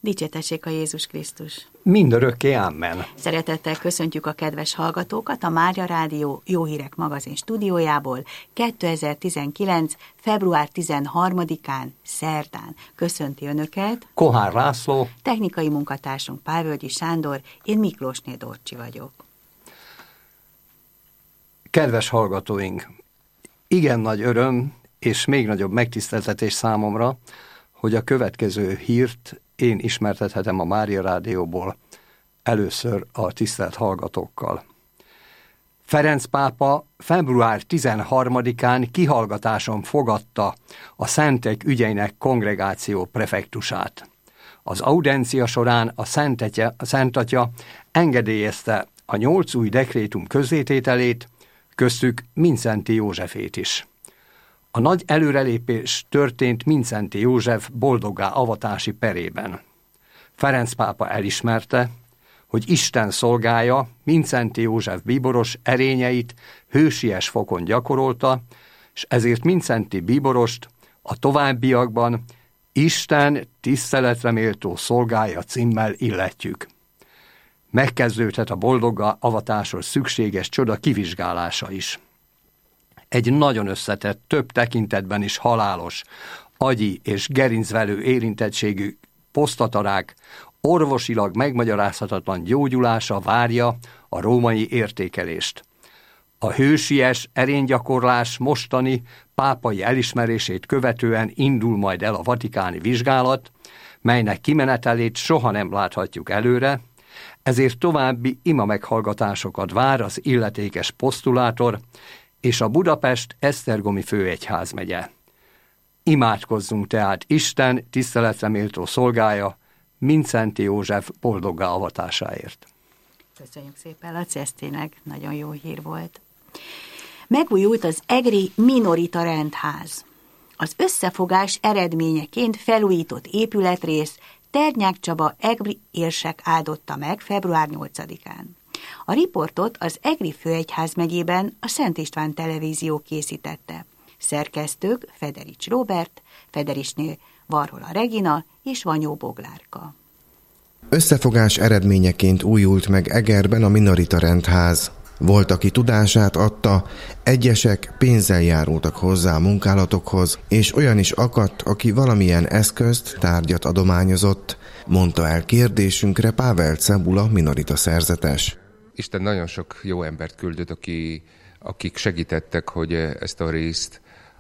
Dicsértessék a Jézus Krisztus! Mindörökké amen. Szeretettel köszöntjük a kedves hallgatókat a Mária Rádió Jó Hírek magazin stúdiójából 2019. február 13-án, szerdán. Köszönti Önöket Kohár László, technikai munkatársunk Pálvölgyi Sándor, én Miklósné Dorcsi vagyok. Kedves hallgatóink! Igen nagy öröm és még nagyobb megtiszteltetés számomra, hogy a következő hírt én ismertethetem a Mária Rádióból először a tisztelt hallgatókkal. Ferenc pápa február 13-án kihallgatáson fogadta a Szentek ügyeinek kongregáció prefektusát. Az audiencia során a Szent Atya engedélyezte a 8 új dekrétum közzétételét, köztük Mindszenty Józsefét is. A nagy előrelépés történt Mindszenty József boldoggá avatási perében. Ferenc pápa elismerte, hogy Isten szolgája Mindszenty József bíboros erényeit hősies fokon gyakorolta, és ezért Mindszenty bíborost a továbbiakban Isten tiszteletre méltó szolgája címmel illetjük. Megkezdődhet a boldoggá avatásról szükséges csoda kivizsgálása is. Egy nagyon összetett, több tekintetben is halálos, agyi és gerincvelő érintettségű posztatarák orvosilag megmagyarázhatatlan gyógyulása várja a római értékelést. A hősies erénygyakorlás mostani pápai elismerését követően indul majd el a vatikáni vizsgálat, melynek kimenetelét soha nem láthatjuk előre, ezért további ima meghallgatásokat vár az illetékes posztulátor és a Budapest Esztergomi főegyházmegye. Imádkozzunk tehát Isten tiszteletre méltó szolgája, Mindszenty József boldoggá avatásáért. Köszönjük szépen, Laci, ez tényleg nagyon jó hír volt. Megújult az egri minorita rendház. Az összefogás eredményeként felújított épületrész Ternyák Csaba egri érsek áldotta meg február 8-án. A riportot az Egri főegyházmegyében a Szent István televízió készítette. Szerkesztők Federics Róbert, Federisné Varhola Regina és Vanyó Boglárka. Összefogás eredményeként újult meg Egerben a minorita rendház. Volt, aki tudását adta, egyesek pénzzel járultak hozzá a munkálatokhoz, és olyan is akadt, aki valamilyen eszközt, tárgyat adományozott, mondta el kérdésünkre Pável Cebula minorita szerzetes. Isten nagyon sok jó embert küldött, akik segítettek, hogy ezt a részt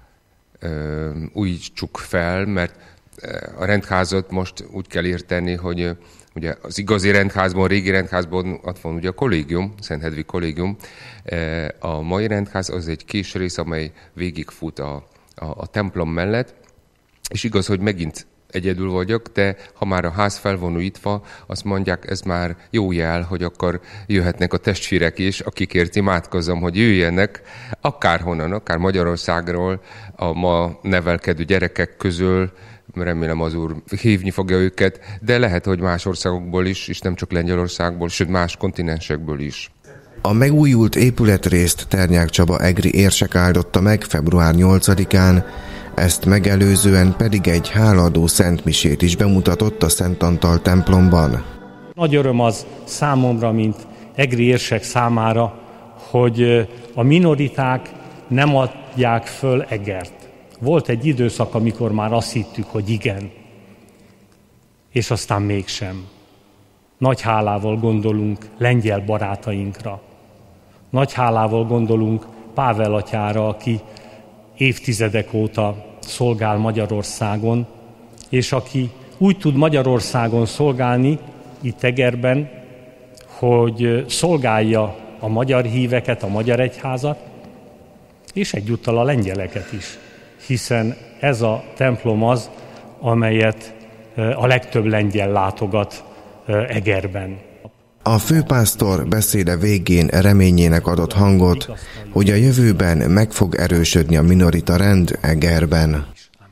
újítsuk fel, mert a rendházat most úgy kell érteni, hogy ugye az igazi rendházban, a régi rendházban ott van ugye a kollégium, Szent Hedvig kollégium. A mai rendház az egy kis rész, amely végigfut a templom mellett, és igaz, hogy megint egyedül vagyok, de ha már a ház fel van újítva, azt mondják, ez már jó jel, hogy akkor jöhetnek a testvérek is, akikért imádkozom, hogy jöjjenek akárhonnan, akár Magyarországról, a ma nevelkedő gyerekek közül, remélem az Úr hívni fogja őket, de lehet, hogy más országokból is, és nem csak Lengyelországból, sőt más kontinensekből is. A megújult épületrészt Ternyák Csaba egri érsek áldotta meg február 8-án, ezt megelőzően pedig egy hálaadó szentmisét is bemutatott a Szent Antal templomban. Nagy öröm az számomra, mint egri érsek számára, hogy a minoriták nem adják föl Egert. Volt egy időszak, amikor már azt hittük, hogy igen, és aztán mégsem. Nagy hálával gondolunk lengyel barátainkra. Nagy hálával gondolunk Pável atyára, aki évtizedek óta szolgál Magyarországon, és aki úgy tud Magyarországon szolgálni, itt Egerben, hogy szolgálja a magyar híveket, a magyar egyházat, és egyúttal a lengyeleket is, hiszen ez a templom az, amelyet a legtöbb lengyel látogat Egerben. A főpásztor beszéde végén reményének adott hangot, hogy a jövőben meg fog erősödni a minorita rend Egerben.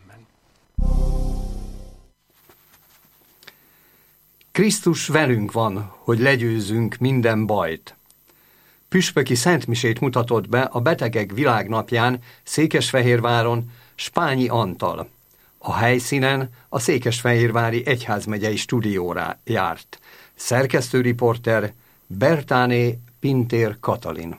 Krisztus velünk van, hogy legyőzzünk minden bajt. Püspöki szentmisét mutatott be a Betegek Világnapján Székesfehérváron Spányi Antal. A helyszínen a székesfehérvári egyházmegyei stúdióra járt. Szerkesztőriporter Bertáné Pintér Katalin.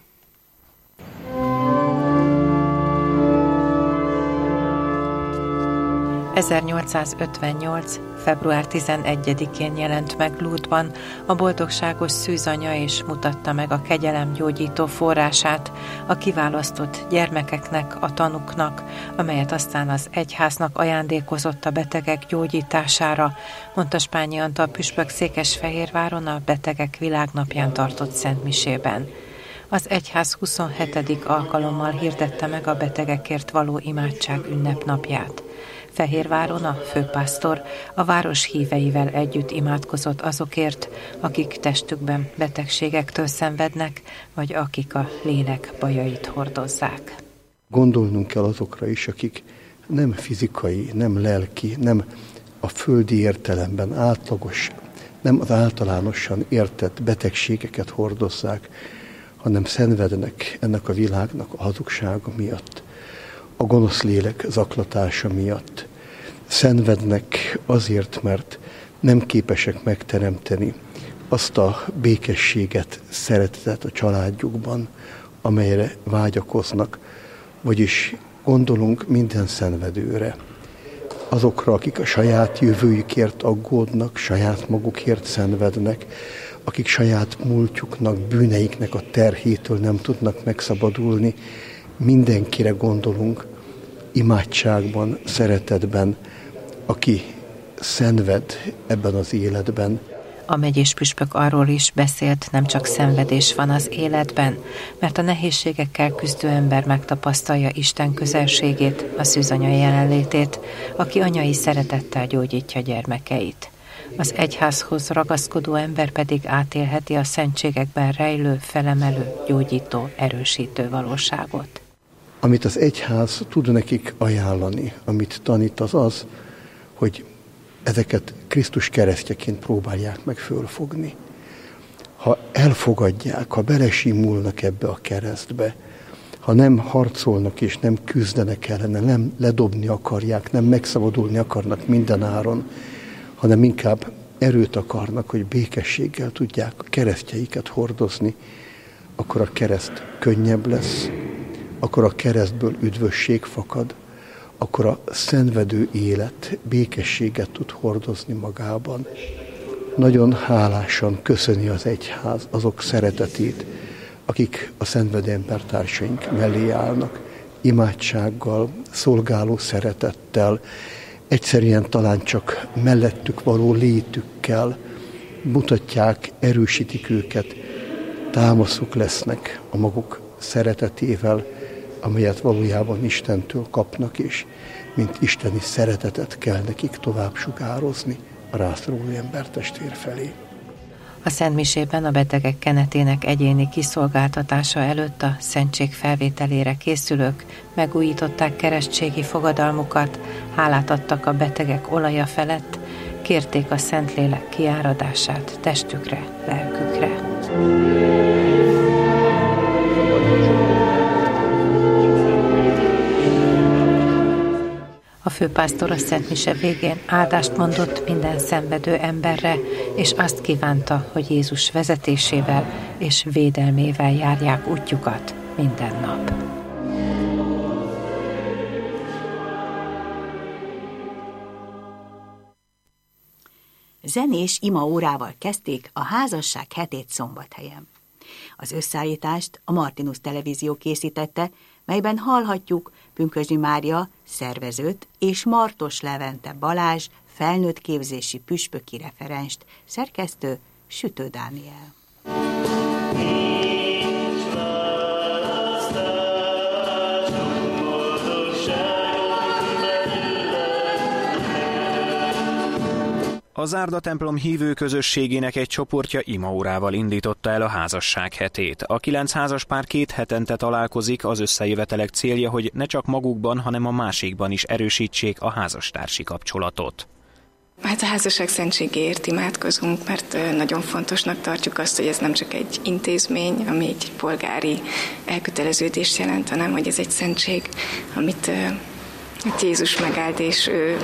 ...1858. február 11-én jelent meg Lourdesban a boldogságos szűzanya, és mutatta meg a kegyelem gyógyító forrását a kiválasztott gyermekeknek, a tanuknak, amelyet aztán az egyháznak ajándékozott a betegek gyógyítására, mondta Spányi Antal püspök Székesfehérváron a Betegek Világnapján tartott szentmisében. Az egyház 27. alkalommal hirdette meg a betegekért való imádság ünnepnapját. Fehérváron a főpásztor a város híveivel együtt imádkozott azokért, akik testükben betegségektől szenvednek, vagy akik a lélek bajait hordozzák. Gondolnunk kell azokra is, akik nem fizikai, nem lelki, nem a földi értelemben átlagos, nem az általánosan értett betegségeket hordozzák, hanem szenvednek ennek a világnak a hazugsága miatt, a gonosz lélek zaklatása miatt. Szenvednek azért, mert nem képesek megteremteni azt a békességet, szeretetet a családjukban, amelyre vágyakoznak, vagyis gondolunk minden szenvedőre. Azokra, akik a saját jövőjükért aggódnak, saját magukért szenvednek, akik saját múltjuknak, bűneiknek a terhétől nem tudnak megszabadulni, mindenkire gondolunk, imádságban, szeretetben, aki szenved ebben az életben. A megyés püspök arról is beszélt, nem csak szenvedés van az életben, mert a nehézségekkel küzdő ember megtapasztalja Isten közelségét, a szűzanya jelenlétét, aki anyai szeretettel gyógyítja gyermekeit. Az egyházhoz ragaszkodó ember pedig átélheti a szentségekben rejlő, felemelő, gyógyító, erősítő valóságot. Amit az egyház tud nekik ajánlani, amit tanít, az az, hogy ezeket Krisztus keresztjeként próbálják meg fölfogni. Ha elfogadják, ha belesimulnak ebbe a keresztbe, ha nem harcolnak és nem küzdenek ellene, nem ledobni akarják, nem megszabadulni akarnak minden áron, hanem inkább erőt akarnak, hogy békességgel tudják a keresztjeiket hordozni, akkor a kereszt könnyebb lesz, akkor a keresztből üdvösség fakad, akkor a szenvedő élet békességet tud hordozni magában. Nagyon hálásan köszöni az egyház azok szeretetét, akik a szenvedő embertársaink mellé állnak, imádsággal, szolgáló szeretettel, egyszerűen talán csak mellettük való létükkel mutatják, erősítik őket, támaszuk lesznek a maguk szeretetével, amelyet valójában Istentől kapnak, és mint isteni szeretetet kell nekik tovább sugározni a rászoruló embertestvér felé. A szentmisében a betegek kenetének egyéni kiszolgáltatása előtt a szentség felvételére készülők megújították keresztségi fogadalmukat, hálát adtak a betegek olaja felett, kérték a Szentlélek kiáradását testükre, lelkükre. A főpásztor a szentmise végén áldást mondott minden szenvedő emberre, és azt kívánta, hogy Jézus vezetésével és védelmével járják útjukat minden nap. Zenés imaórával kezdték a házasság hetét Szombathelyen. Az összeállítást a Martinus Televízió készítette, melyben hallhatjuk Pünkösdi Mária szervezőt és Martos Levente Balázs felnőtt képzési püspöki referenst, szerkesztő Sütő Dániel. Az Zárda templom hívő közösségének egy csoportja imaórával indította el a házasság hetét. A 9 házaspár 2 hetente találkozik, az összejövetelek célja, hogy ne csak magukban, hanem a másikban is erősítsék a házastársi kapcsolatot. Hát a házasság szentségéért imádkozunk, mert nagyon fontosnak tartjuk azt, hogy ez nem csak egy intézmény, ami egy polgári elköteleződést jelent, hanem hogy ez egy szentség, amit Hogy Jézus megállt, és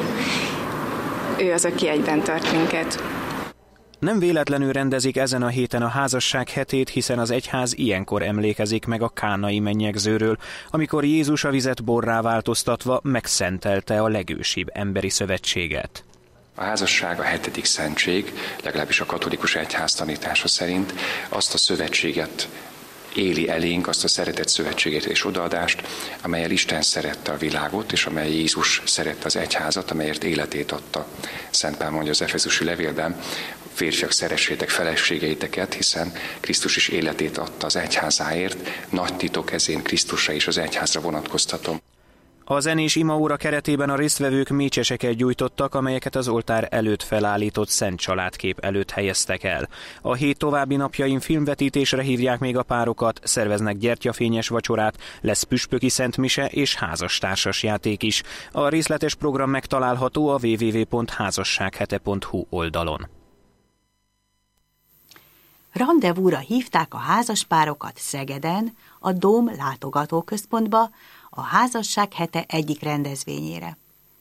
ő az, aki egyben tart minket. Nem véletlenül rendezik ezen a héten a házasság hetét, hiszen az egyház ilyenkor emlékezik meg a kánai mennyegzőről, amikor Jézus a vizet borrá változtatva megszentelte a legősibb emberi szövetséget. A házasság a 7. szentség, legalábbis a katolikus egyház tanítása szerint azt a szövetséget éli elénk, azt a szeretett szövetséget és odaadást, amellyel Isten szerette a világot, és amely Jézus szerette az egyházat, amelyért életét adta. Szent Pál mondja az Efezusi levélben, férfiak, szeressétek feleségeiteket, hiszen Krisztus is életét adta az egyházáért. Nagy titok, ezért Krisztusra és az egyházra vonatkoztatom. A zenés imaóra keretében a résztvevők mécseseket gyújtottak, amelyeket az oltár előtt felállított szent családkép előtt helyeztek el. A hét további napjain filmvetítésre hívják még a párokat, szerveznek gyertyafényes vacsorát, lesz püspöki szentmise és házastársas játék is. A részletes program megtalálható a www.házassághete.hu oldalon. Randevúra hívták a házaspárokat Szegeden, a Dóm látogatóközpontba, a házasság hete egyik rendezvényére.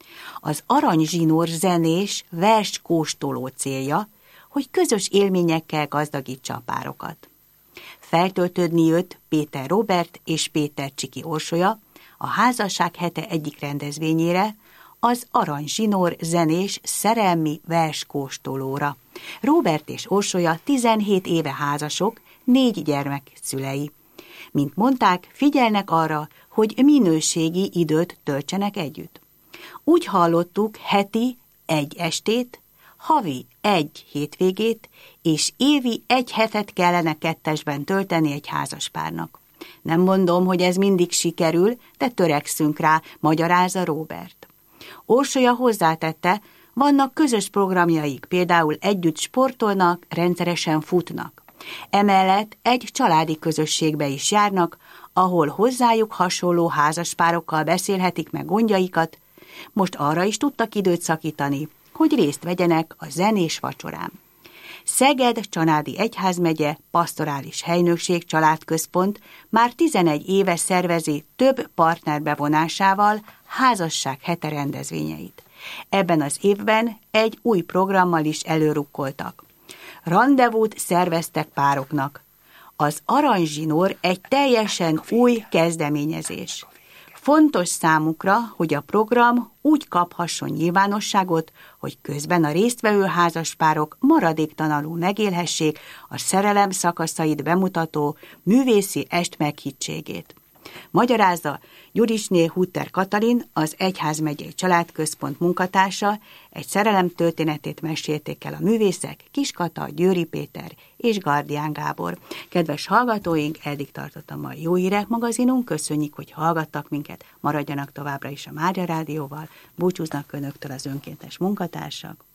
Az Aranyzsinór zenés verskóstoló célja, hogy közös élményekkel gazdagítsa a párokat. Feltöltődni jött Péter Róbert és Péter Csiki Orsolya a házasság hete egyik rendezvényére, az Aranyzsinór zenés szerelmi verskóstolóra. Róbert és Orsolya 17 éve házasok, 4 gyermek szülei. Mint mondták, figyelnek arra, hogy minőségi időt töltsenek együtt. Úgy hallottuk, heti 1 estét, havi 1 hétvégét, és évi 1 hetet kellene kettesben tölteni egy házaspárnak. Nem mondom, hogy ez mindig sikerül, de törekszünk rá, magyarázza Róbert. Orsolya hozzátette, vannak közös programjaik, például együtt sportolnak, rendszeresen futnak. Emellett egy családi közösségbe is járnak, ahol hozzájuk hasonló házaspárokkal beszélhetik meg gondjaikat, most arra is tudtak időt szakítani, hogy részt vegyenek a zenés vacsorán. Szeged-Csanádi Egyházmegye Pastorális Helynökség Családközpont már 11 éve szervezi több partner bevonásával házasság hete rendezvényeit. Ebben az évben egy új programmal is előrukkoltak. Randevút szerveztek pároknak. Az Aranyzsinór egy teljesen új kezdeményezés. Fontos számukra, hogy a program úgy kaphasson nyilvánosságot, hogy közben a résztvevő házaspárok maradéktalanul megélhessék a szerelem szakaszait bemutató művészi est meghittségét. Magyarázza Gyurisné Hutter Katalin, az Egyházmegyei Családközpont munkatársa, egy szerelem történetét mesélték el a művészek Kiskata, Győri Péter és Gardián Gábor. Kedves hallgatóink, eddig tartott a mai Jó Hírek magazinunk, köszönjük, hogy hallgattak minket, maradjanak továbbra is a Mária Rádióval, búcsúznak önöktől az önkéntes munkatársak.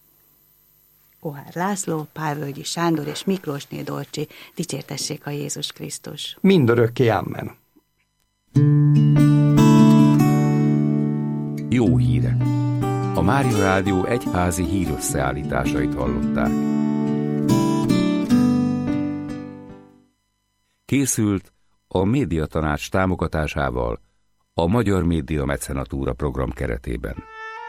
Kohár László, Pálvölgyi Sándor és Miklósné Dolcsi, dicsértessék a Jézus Krisztus. Mindörökké, amen. Jó hírek! A Mária Rádió egyházi hírösszeállításait hallották. Készült a Médiatanács támogatásával a Magyar Média Mecenatúra program keretében.